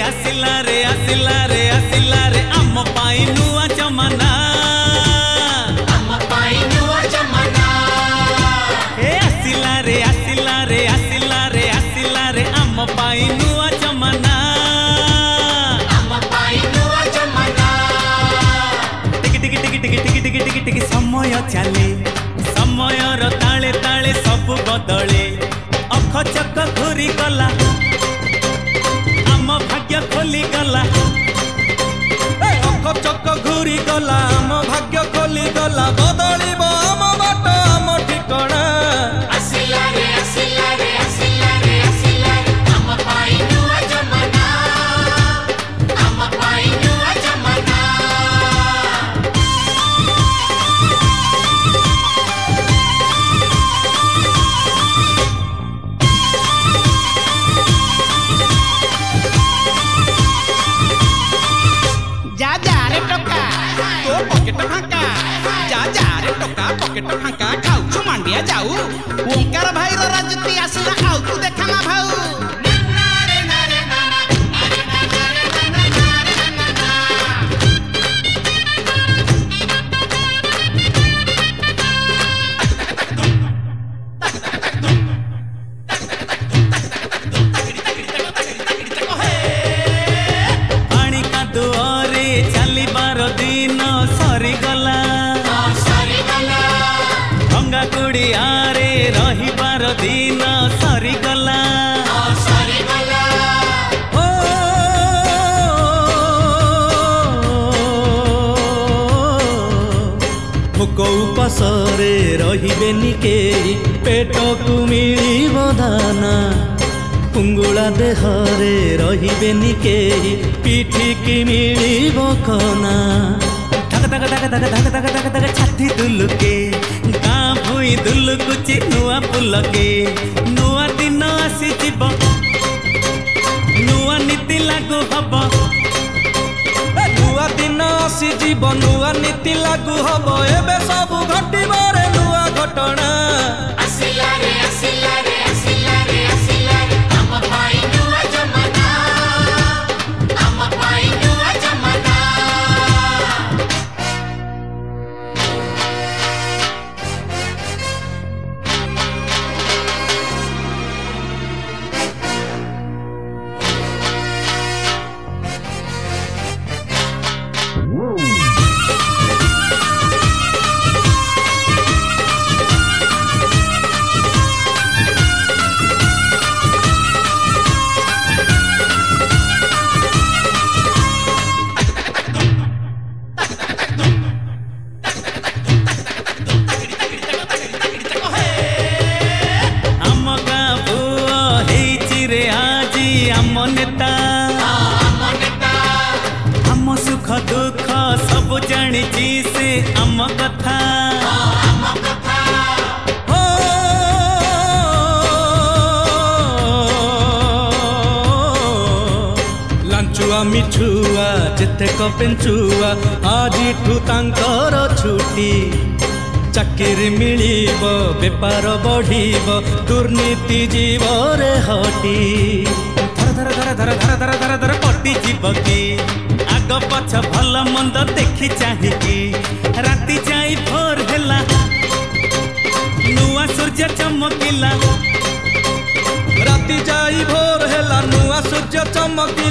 आसिला रे आम पाई नुआ जमाना हे आसिला रे आम पाई नुआ जमाना टिकी टिकी टिकी टिकी टिकी टिकी टिकी टिकी समय चले समयर ताले ताले सब बदले अख चक घूरी गला आम भाग्य खोली गला अख चक घूरी गला आम भाग्य खोली गला बदलिब आम बाट आम ठिकଣା पकेट फांका खाऊ मांडिया जाऊ ओंकार भाई राजती आसला आउ तू देखा ना भाऊ पानी का दुआरे चली बार दिन सरीगला गंगा कुड़ियारे रही बार दिन सरीगला भोक उपासरे रहिबेनि केही पेट को मिलिब दाना कुंगुला देहरे रहिबेनि केही पिठी की मिलिब कना धक धक धक धक धक धक धक धक छाती दुलुके गाँ भुई दुलुकुची नुआ पुलके नुआ दिन आसी जीव नुआ नीति लागू हब नुआ दिन आसी जीव नुआ नीति लागू हब एबे सब घटिब रे नुआ घटना आम नेता आम सुख दुख सब जानी से आम कथा हो लांचुआ मिठुआ जेतेक पेंचुआ आजिठू तांकर छुट्टी चाकरी मिलिब बेपार बढ़िब दुर्नीति जीवरे हटी धर धर धर धर धर धर धर धर पटी जीव की आग पछ भल मंद देखी चाहिकी राति जाई भोर हेला नुआ सूर्य चमकिला राति जाई भोर हेला नुआ सूर्य चमकिला